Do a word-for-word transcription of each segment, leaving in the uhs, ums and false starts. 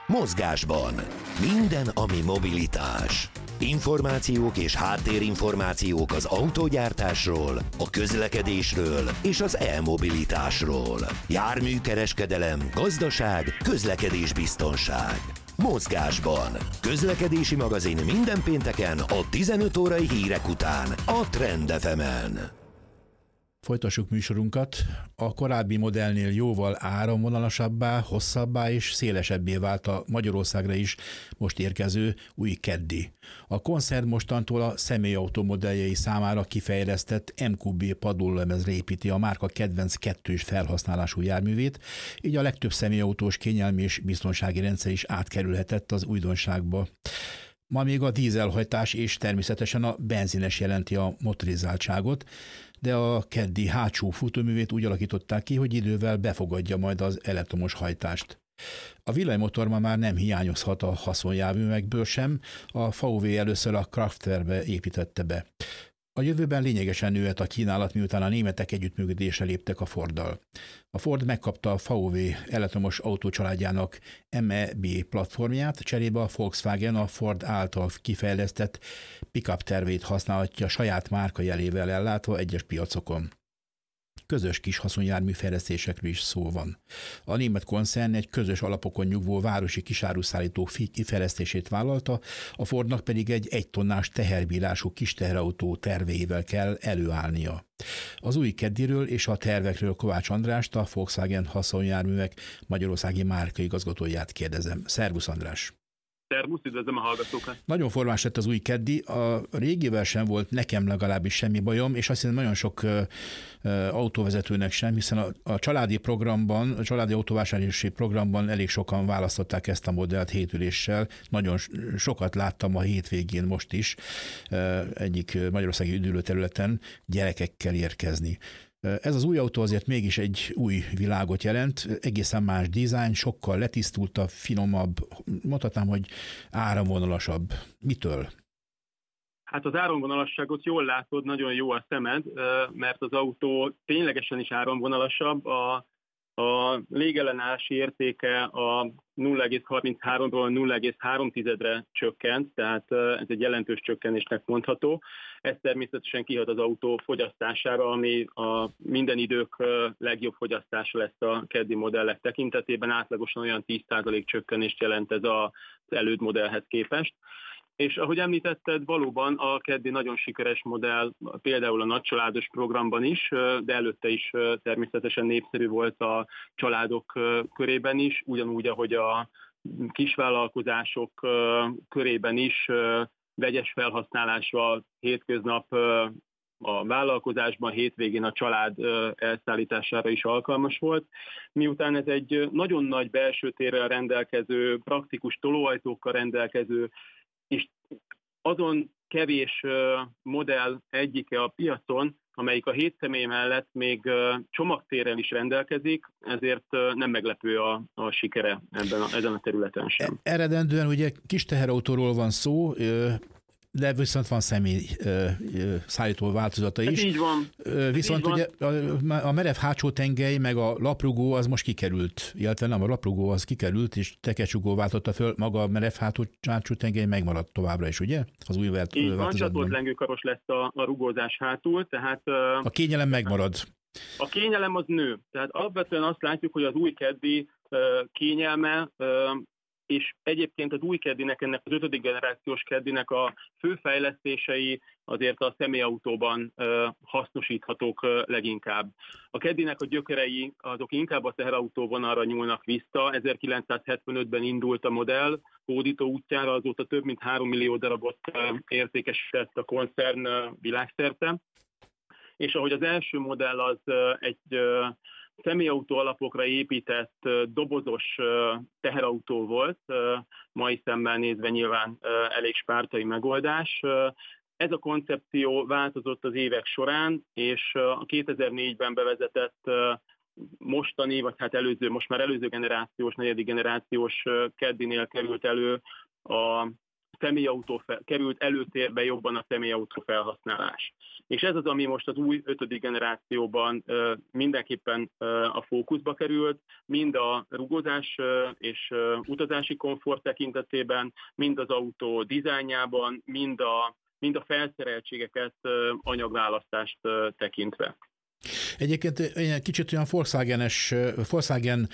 Mozgásban. Minden, ami mobilitás. Információk és háttérinformációk az autógyártásról, a közlekedésről és az e-mobilitásról. Járműkereskedelem, gazdaság, közlekedésbiztonság. Mozgásban. Közlekedési magazin minden pénteken a tizenöt órai hírek után a Trend ef emen. Folytassuk műsorunkat. A korábbi modellnél jóval áramvonalasabbá, hosszabbá és szélesebbé vált a Magyarországra is most érkező új Caddy. A koncern mostantól a személyautó modelljei számára kifejlesztett em kú bé padlólemezre építi a márka kedvenc kettős felhasználású járművét, így a legtöbb személyautós kényelmi és biztonsági rendszer is átkerülhetett az újdonságba. Ma még a dízelhajtás és természetesen a benzines jelenti a motorizáltságot, de a Caddy hátsó futóművét úgy alakították ki, hogy idővel befogadja majd az elektromos hajtást. A villanymotor ma már nem hiányozhat a haszonjárművekből sem, a vé vé először a Crafterbe építette be. A jövőben lényegesen nőhet a kínálat, miután a németek együttműködésre léptek a Forddal. A Ford megkapta a vé vé elektromos autócsaládjának em e bé platformját, cserébe a Volkswagen a Ford által kifejlesztett pickup tervét használhatja saját márkajelével ellátva egyes piacokon. Közös kis haszonjármű fejlesztésekről is szó van. A német koncern egy közös alapokon nyugvó városi kisáruszállító kifejlesztését vállalta, a Fordnak pedig egy egytonnás teherbírású kis teherautó terveivel kell előállnia. Az új Caddyről és a tervekről Kovács Andrást, a Volkswagen haszonjárművek magyarországi márkaigazgatóját kérdezem. Szervusz András! Szervusz, üdvözlöm a hallgatókat! Nagyon formás lett az új Caddy, a régivel sem volt nekem legalábbis semmi bajom, és azt hiszem nagyon sok uh, uh, autóvezetőnek sem, hiszen a, a családi programban, a családi autóvásárlási programban elég sokan választották ezt a modellt hétüléssel. Nagyon sokat láttam a hétvégén most is uh, egyik magyarországi üdülőterületen gyerekekkel érkezni. Ez az új autó azért mégis egy új világot jelent, egészen más dizájn, sokkal letisztultabb, finomabb, mondhatnám, hogy áramvonalasabb. Mitől? Hát az áramvonalasságot jól látod, nagyon jó a szemed, mert az autó ténylegesen is áramvonalasabb. A, a légellenállási értéke a nulla egész harminchárom-ról nulla egész három re csökkent, tehát ez egy jelentős csökkenésnek mondható. Ez természetesen kihat az autó fogyasztására, ami a minden idők legjobb fogyasztása lesz a Caddy modellek tekintetében. Átlagosan olyan tíz százalék csökkenést jelent ez az előd modellhez képest. És ahogy említetted, valóban a Caddy nagyon sikeres modell, például a nagycsaládos programban is, de előtte is természetesen népszerű volt a családok körében is, ugyanúgy, ahogy a kisvállalkozások körében is vegyes felhasználásra hétköznap a vállalkozásban, hétvégén a család elszállítására is alkalmas volt. Miután ez egy nagyon nagy belső térrel rendelkező, praktikus tolóajtókkal rendelkező, és azon kevés modell egyike a piacon, amelyik a hét személy mellett még csomagtérrel is rendelkezik, ezért nem meglepő a, a sikere ebben a, ezen a területen sem. Eredendően ugye kis teherautóról van szó, de viszont van személy szállító változata is. Ez így van. Viszont így ugye a, a merev hátsó tengely meg a laprugó az most kikerült, illetve nem, a laprugó az kikerült, és tekercsugó váltotta föl, maga a merev hátsó tengely megmaradt továbbra is, ugye? Az új vált, így van, csatolt lengőkaros lesz a, a rugózás hátul, tehát... A kényelem megmarad. A kényelem az nő. Tehát alapvetően azt látjuk, hogy az új Caddy kényelme, és egyébként az új Caddynek, ennek az ötödik generációs Caddynek a fő fejlesztései azért a személyautóban ö, hasznosíthatók ö, leginkább. A Caddynek a gyökerei azok inkább a teherautó vonalra nyúlnak vissza. ezerkilencszázhetvenötben indult a modell hódító útjára, azóta több mint három millió darabot ö, értékesített a koncern ö, világszerte. És ahogy az első modell az ö, egy ö, személyautó alapokra épített dobozos teherautó volt, mai szemmel nézve nyilván elég spártai megoldás. Ez a koncepció változott az évek során, és a kétezer-négyben bevezetett mostani, vagy hát előző, most már előző generációs, negyedik generációs Caddynél került elő a személyautó fel, került előtérbe jobban a személyautó felhasználás. És ez az, ami most az új ötödik generációban mindenképpen a fókuszba került, mind a rugózás és utazási komfort tekintetében, mind az autó dizájnjában, mind a, mind a felszereltségeket, anyagválasztást tekintve. Egyébként egy kicsit olyan Volkswagen-es, Volkswagen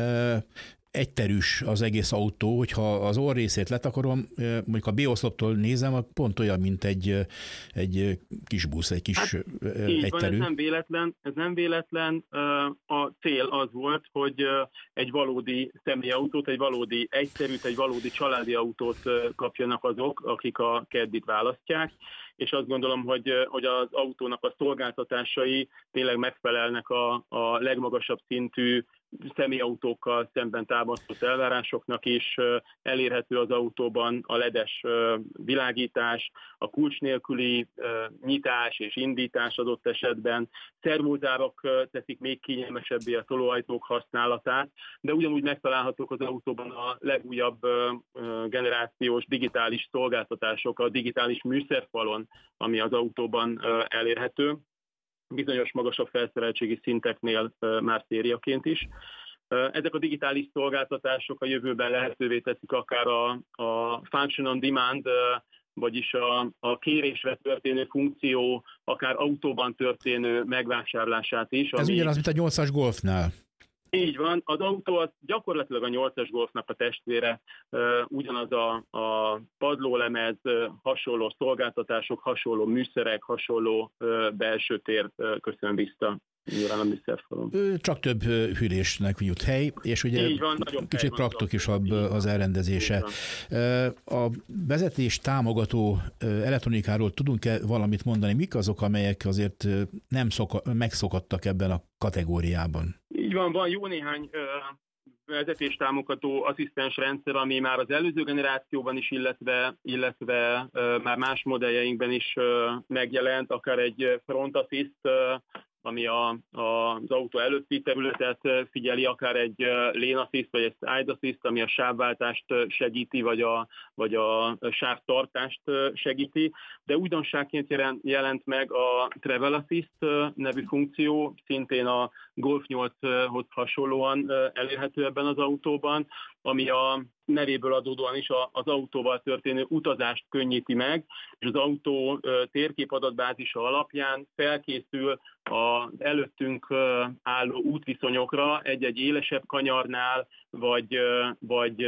egyterűs az egész autó, hogyha az orrészét letakarom, mondjuk a B-oszloptól nézem, pont olyan, mint egy, egy kis busz, egy kis hát, egyterű. Így van, ez nem véletlen, ez nem véletlen. A cél az volt, hogy egy valódi személyautót, egy valódi egyszerűt, egy valódi családi autót kapjanak azok, akik a Caddie-t választják, és azt gondolom, hogy, hogy az autónak a szolgáltatásai tényleg megfelelnek a, a legmagasabb szintű személyautókkal szemben támasztott elvárásoknak is. Elérhető az autóban a ledes világítás, a kulcs nélküli nyitás és indítás adott esetben. Szervózárak teszik még kényelmesebbé a tolóajtók használatát, de ugyanúgy megtalálhatók az autóban a legújabb generációs digitális szolgáltatások, a digitális műszerfalon, ami az autóban elérhető, bizonyos magasabb felszereltségi szinteknél már szériaként is. Ezek a digitális szolgáltatások a jövőben lehetővé teszik akár a, a function on demand, vagyis a, a kérésre történő funkció, akár autóban történő megvásárlását is. Ez ami... ugyanaz, mint a nyolcas Golfnál. Így van, az autó az gyakorlatilag a nyolcas Golfnak a testvére, ugyanaz a, a padlólemez, hasonló szolgáltatások, hasonló műszerek, hasonló belső tér köszön vissza nyilván a műszerfalon. Csak több hűlésnek jut hely, és ugye van, kicsit praktikusabb az elrendezése. A vezetés támogató elektronikáról tudunk-e valamit mondani? Mik azok, amelyek azért nem szoka, megszokadtak ebben a kategóriában? Így van, van jó néhány vezetéstámogató asszisztens rendszer, ami már az előző generációban is, illetve, illetve már más modelljeinkben is megjelent, akár egy front assist, ami a, a, az autó előtti területet figyeli, akár egy lane assist, vagy egy side assist, ami a sávváltást segíti, vagy a, vagy a sávtartást segíti, de újdonságként jelent meg a travel assist nevű funkció, szintén a Golf nyolchoz hasonlóan elérhető ebben az autóban, ami a nevéből adódóan is az autóval történő utazást könnyíti meg, és az autó térképadatbázisa alapján felkészül az előttünk álló útviszonyokra egy-egy élesebb kanyarnál, vagy, vagy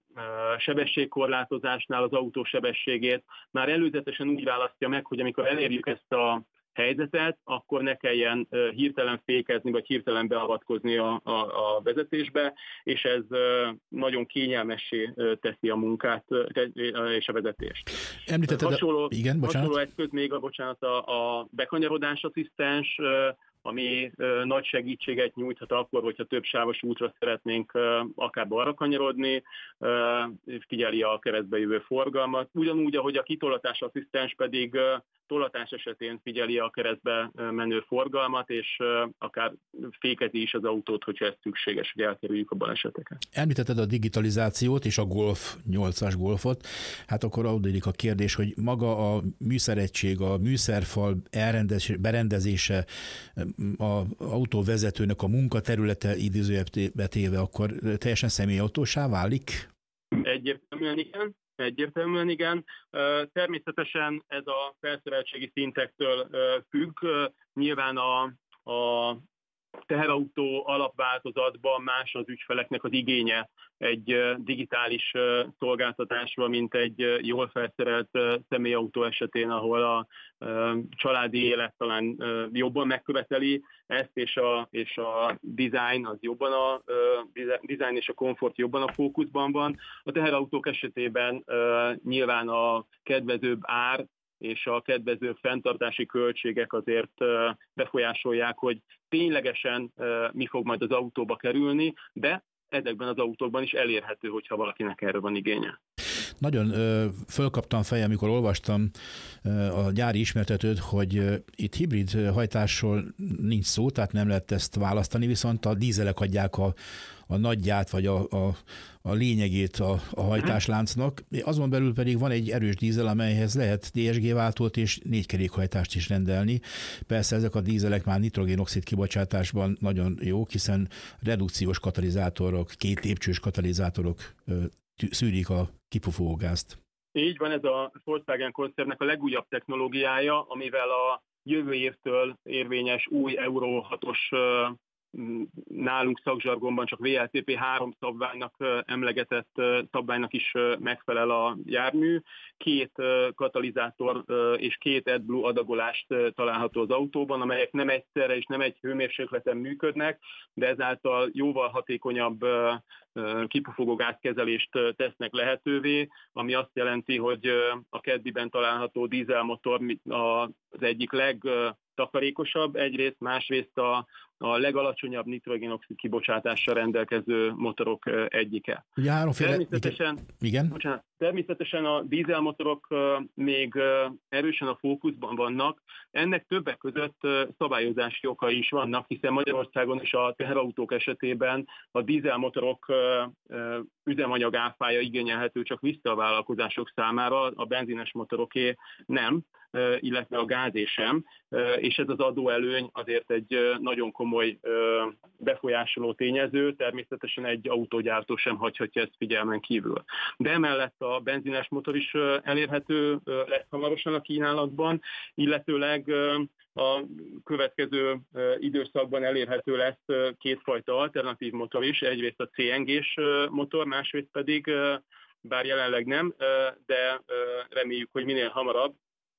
sebességkorlátozásnál az autó sebességét már előzetesen úgy választja meg, hogy amikor elérjük ezt a helyzetet, akkor ne kelljen hirtelen fékezni, vagy hirtelen beavatkozni a, a, a vezetésbe, és ez nagyon kényelmessé teszi a munkát és a vezetést. Említetted, hasonló, igen, bocsánat. Hasonló eszköz még a, bocsánat, a, a bekanyarodás asszisztens, ami ö, nagy segítséget nyújthat akkor, hogyha több sávos útra szeretnénk ö, akár balra kanyarodni, ö, figyeli a keresztbe jövő forgalmat. Ugyanúgy, ahogy a kitolatás asszisztens pedig ö, tolatás esetén figyeli a keresztbe menő forgalmat, és ö, akár fékezi is az autót, hogyha ez szükséges, hogy elkerüljük a baleseteket. Említetted a digitalizációt és a Golf nyolcas Golfot. Hát akkor adódik a kérdés, hogy maga a műszeregység, a műszerfal elrendezése, berendezése, az autóvezetőnek a munkaterülete idézőjelbe téve, akkor teljesen személyautósá válik? Egyértelműen igen. Egyértelműen igen. Természetesen ez a felszereltségi szintektől függ. Nyilván a, a teherautó alapváltozatban más az ügyfeleknek az igénye egy digitális szolgáltatásról, mint egy jól felszerelt személyautó esetén, ahol a családi élet talán jobban megköveteli ezt, és a, és a design az jobban a design és a komfort jobban a fókuszban van. A teherautók esetében nyilván a kedvezőbb ár és a kedvező fenntartási költségek azért befolyásolják, hogy ténylegesen mi fog majd az autóba kerülni, de ezekben az autókban is elérhető, hogyha valakinek erre van igénye. Nagyon ö, fölkaptam fejem, amikor olvastam ö, a gyári ismertetőt, hogy ö, itt hibrid hajtásról nincs szó, tehát nem lehet ezt választani, viszont a dízelek adják a, a nagyját, vagy a, a, a lényegét a, a hajtásláncnak. Azon belül pedig van egy erős dízel, amelyhez lehet dé es gé váltót és négykerékhajtást is rendelni. Persze ezek a dízelek már nitrogén-oxid kibocsátásban nagyon jók, hiszen redukciós katalizátorok, két lépcsős katalizátorok ö, szűrik a kipufogógázt. Így van, ez a Volkswagen koncertnek a legújabb technológiája, amivel a jövő évtől érvényes új Euro hatos nálunk szakzsargonban csak vé el té pé három szabványnak emlegetett szabványnak is megfelel a jármű. Két katalizátor és két AdBlue adagolást található az autóban, amelyek nem egyszerre és nem egy hőmérsékleten működnek, de ezáltal jóval hatékonyabb kipufogó gázkezelést tesznek lehetővé, ami azt jelenti, hogy a Caddyben található dízelmotor az egyik legtakarékosabb, egyrészt, másrészt a, a legalacsonyabb nitrogén-oxid kibocsátással rendelkező motorok egyike. Ugye háromféle... Természetesen, Igen? Bocsánat, természetesen a dízelmotorok még erősen a fókuszban vannak, ennek többek között szabályozási okai is vannak, hiszen Magyarországon is a teherautók esetében a dízelmotorok üzemanyag áfája igényelhető csak vissza a vállalkozások számára, a benzines motoroké nem, illetve a gázé sem, és ez az adóelőny azért egy nagyon komoly befolyásoló tényező, természetesen egy autógyártó sem hagyhatja ezt figyelmen kívül. De emellett a benzines motor is elérhető lesz hamarosan a kínálatban, illetőleg a következő időszakban elérhető lesz kétfajta alternatív motor is, egyrészt a cé en gés motor, másrészt pedig, bár jelenleg nem, de reméljük, hogy minél hamarabb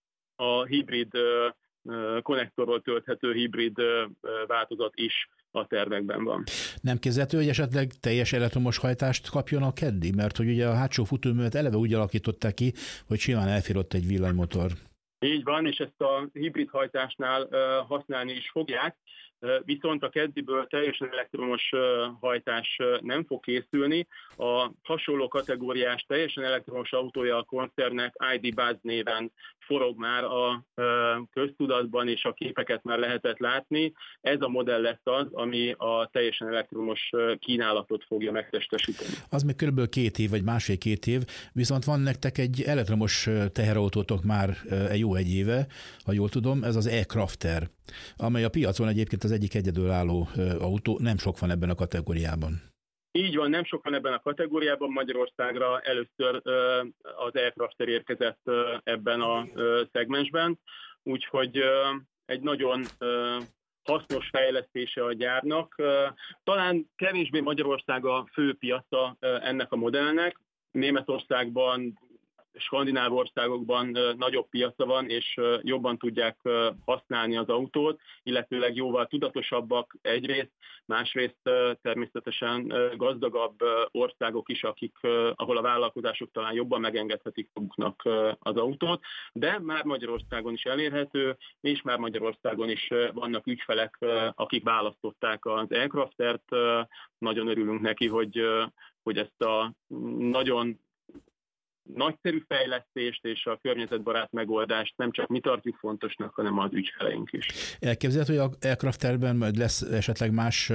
a hibrid konnektorról tölthető hibrid változat is a tervekben van. Nem képzelhető, hogy esetleg teljes elektromos hajtást kapjon a Caddy? Mert hogy ugye a hátsó futóművet eleve úgy alakították ki, hogy simán elfér ott egy villanymotor. Így van, és ezt a hibrid hajtásnál használni is fogják, viszont a Caddyből teljesen elektromos hajtás nem fog készülni. A hasonló kategóriás teljesen elektromos autója a koncernnek i dé Buzz néven forog már a köztudatban, és a képeket már lehetett látni. Ez a modell lesz az, ami a teljesen elektromos kínálatot fogja megtestesíteni. Az még körülbelül két év, vagy másfél-két év, viszont van nektek egy elektromos teherautótok már egy jó egy éve, ha jól tudom, ez az e-Crafter, amely a piacon egyébként az egyik egyedülálló autó, nem sok van ebben a kategóriában. Így van, nem sok van ebben a kategóriában, Magyarországra először az e-Crafter érkezett ebben a szegmensben, úgyhogy egy nagyon hasznos fejlesztése a gyárnak. Talán kevésbé Magyarország a fő piaca ennek a modellnek, Németországban, skandináv országokban nagyobb piaca van, és jobban tudják használni az autót, illetőleg jóval tudatosabbak egyrészt, másrészt természetesen gazdagabb országok is, akik, ahol a vállalkozások talán jobban megengedhetik maguknak az autót, de már Magyarországon is elérhető, és már Magyarországon is vannak ügyfelek, akik választották az e-Craftert. Nagyon örülünk neki, hogy, hogy ezt a nagyon nagyszerű fejlesztést és a környezetbarát megoldást nem csak mi tartjuk fontosnak, hanem az ügyfeleink is. Elképzelhető, hogy a e-Crafterben majd lesz esetleg más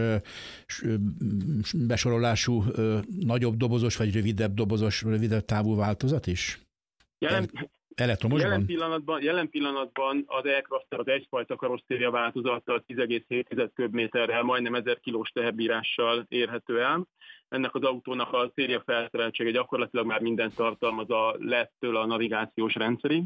besorolású, nagyobb dobozos, vagy rövidebb dobozos, rövidebb távú változat is? Jelen, Elektromosban? Jelen pillanatban, jelen pillanatban az e-Crafter az egyfajta karosszéria változattal tíz egész hét köbméterrel, majdnem ezer kilós teherbírással érhető el. Ennek az autónak a széria felszereltsége gyakorlatilag már mindent tartalmaz a lettől a navigációs rendszerig.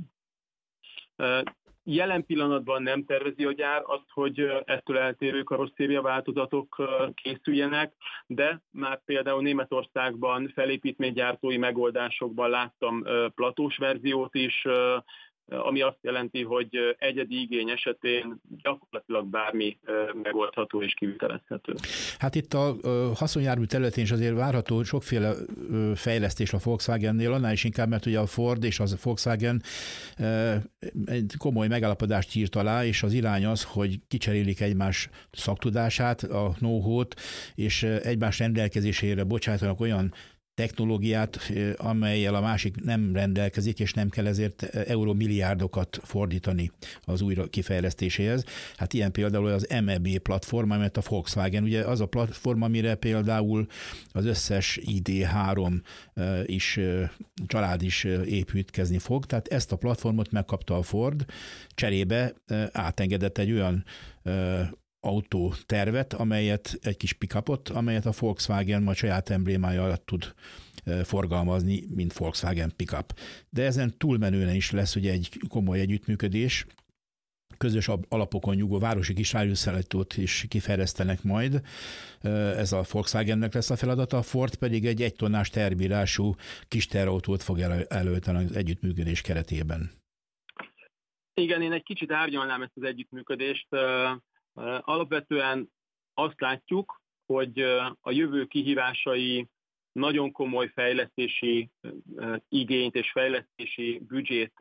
Jelen pillanatban nem tervezi a gyár azt, hogy ettől eltérő karosszéria változatok készüljenek, de már például Németországban felépítménygyártói megoldásokban láttam platós verziót is, ami azt jelenti, hogy egyedi igény esetén gyakorlatilag bármi megoldható és kivitelezhető. Hát itt a haszonjármű területén is azért várható sokféle fejlesztés a Volkswagennél, annál is inkább, mert ugye a Ford és az Volkswagen egy komoly megállapodást írt alá, és az irány az, hogy kicserélik egymás szaktudását, a know-how-t, és egymás rendelkezésére bocsájtanak olyan technológiát, amellyel a másik nem rendelkezik, és nem kell ezért euromilliárdokat fordítani az újra kifejlesztéséhez. Hát ilyen például az em e bé platform, amelyet a Volkswagen, ugye az a platform, amire például az összes i dé három is, család is építkezni fog, tehát ezt a platformot megkapta a Ford, cserébe átengedett egy olyan autótervet, amelyet, egy kis pickupot, amelyet a Volkswagen majd saját emblémája alatt tud forgalmazni, mint Volkswagen pickup. De ezen túlmenően is lesz ugye egy komoly együttműködés, közös alapokon nyugvó városi kis áruszállítót is kifejlesztenek majd. Ez a Volkswagennek lesz a feladata, a Ford pedig egy egytonnás terbírású kis terautót fog elő, előteni az együttműködés keretében. Igen, én egy kicsit árnyalnám ezt az együttműködést. Alapvetően azt látjuk, hogy a jövő kihívásai nagyon komoly fejlesztési igényt és fejlesztési büdzsét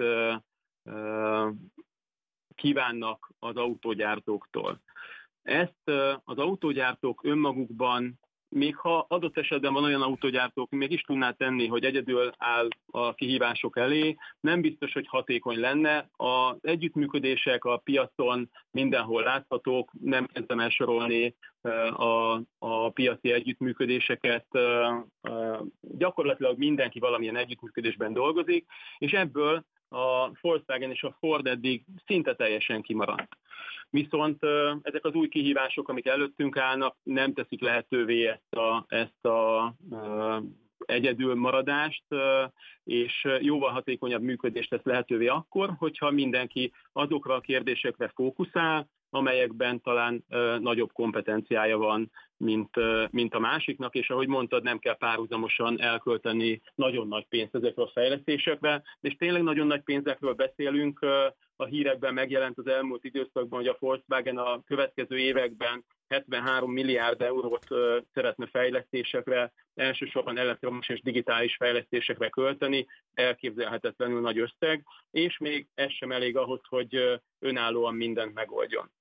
kívánnak az autógyártóktól. Ezt az autógyártók önmagukban, még ha adott esetben van olyan autógyártók, még is tudná tenni, hogy egyedül áll a kihívások elé, nem biztos, hogy hatékony lenne. Az együttműködések a piacon mindenhol láthatók, nem kezdem elsorolni a, a piaci együttműködéseket. Gyakorlatilag mindenki valamilyen együttműködésben dolgozik, és ebből a Volkswagen és a Ford eddig szinte teljesen kimaradt. Viszont ezek az új kihívások, amik előttünk állnak, nem teszik lehetővé ezt a, ezt a egyedül maradást, és jóval hatékonyabb működést tesz lehetővé akkor, hogyha mindenki azokra a kérdésekre fókuszál, amelyekben talán nagyobb kompetenciája van, mint, mint a másiknak, és ahogy mondtad, nem kell párhuzamosan elkölteni nagyon nagy pénzt ezekre a fejlesztésekre, és tényleg nagyon nagy pénzekről beszélünk. A hírekben megjelent az elmúlt időszakban, hogy a Volkswagen a következő években hetvenhárom milliárd eurót szeretne fejlesztésekre, elsősorban elektromos és digitális fejlesztésekre költeni, elképzelhetetlenül nagy összeg, és még ez sem elég ahhoz, hogy önállóan mindent megoldjon.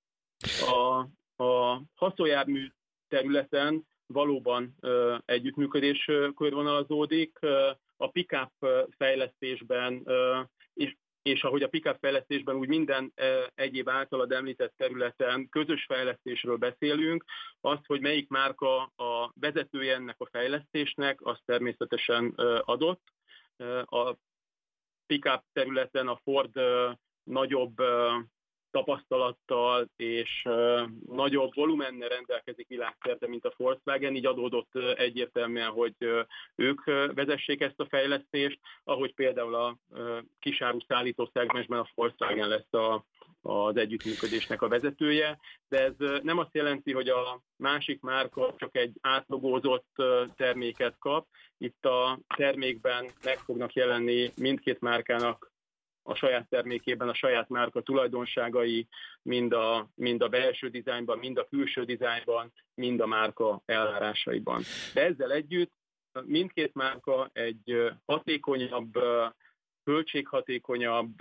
A, a haszonjármű területen valóban uh, együttműködés uh, körvonalazódik. Uh, a pick-up fejlesztésben, uh, és, és ahogy a pick-up fejlesztésben úgy minden uh, egyéb általad említett területen közös fejlesztésről beszélünk, az, hogy melyik márka a vezetője ennek a fejlesztésnek, az természetesen uh, adott. Uh, a pick-up területen a Ford uh, nagyobb uh, tapasztalattal és uh, nagyobb volumennel rendelkezik világszerte, mint a Volkswagen, így adódott uh, egyértelműen, hogy uh, ők uh, vezessék ezt a fejlesztést, ahogy például a uh, kisáru szállító szegmensben a Volkswagen lesz a, az együttműködésnek a vezetője, de ez uh, nem azt jelenti, hogy a másik márka csak egy átlogózott uh, terméket kap. Itt a termékben meg fognak jelenni mindkét márkának a saját termékében a saját márka tulajdonságai, mind a, mind a belső dizájnban, mind a külső dizájnban, mind a márka elvárásaiban. De ezzel együtt mindkét márka egy hatékonyabb, költséghatékonyabb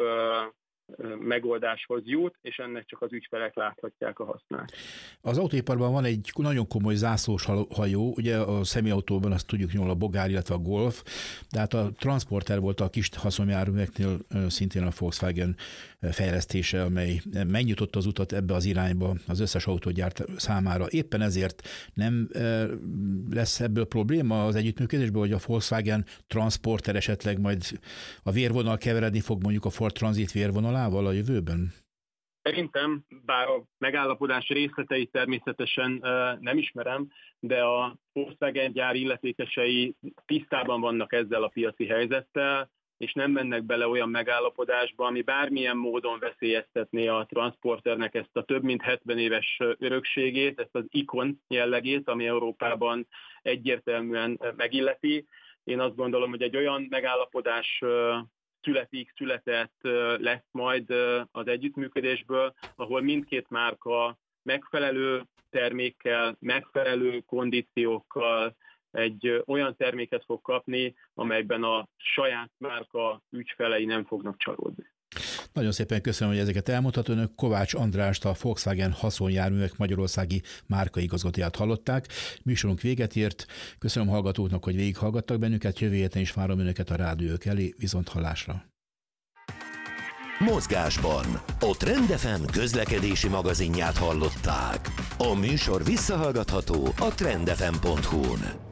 megoldáshoz jut, és ennek csak az ügyfelek láthatják a hasznát. Az autóiparban van egy nagyon komoly zászlós hajó, ugye a személyautóban azt tudjuk jól a Bogár, illetve a Golf, de hát a Transporter volt a kis haszonjárműveknél szintén a Volkswagen fejlesztése, amely megnyitotta az utat ebbe az irányba az összes autógyárt számára. Éppen ezért nem lesz ebből probléma az együttműködésből, hogy a Volkswagen Transporter esetleg majd a vérvonal keveredni fog mondjuk a Ford Transit vérvonalával a jövőben? Szerintem, bár a megállapodás részleteit természetesen nem ismerem, de a Volkswagen gyár illetékesei tisztában vannak ezzel a piaci helyzettel, és nem mennek bele olyan megállapodásba, ami bármilyen módon veszélyeztetné a Transporternek ezt a több mint hetven éves örökségét, ezt az ikon jellegét, ami Európában egyértelműen megilleti. Én azt gondolom, hogy egy olyan megállapodás születik, született lesz majd az együttműködésből, ahol mindkét márka megfelelő termékkel, megfelelő kondíciókkal egy olyan terméket fog kapni, amelyben a saját márka ügyfelei nem fognak csalódni. Nagyon szépen köszönöm, hogy ezeket elmondhat önök. Kovács Andrást, a Volkswagen haszonjárművek magyarországi márkaigazgatóját hallották. Műsorunk véget ért. Köszönöm hallgatóknak, hogy végighallgattak bennünket. Jövő héten is várom önöket a rádiók elé. Viszont hallásra. Mozgásban a Trend ef em közlekedési magazinját hallották. A műsor visszahallgatható a trend f m pont hu-n.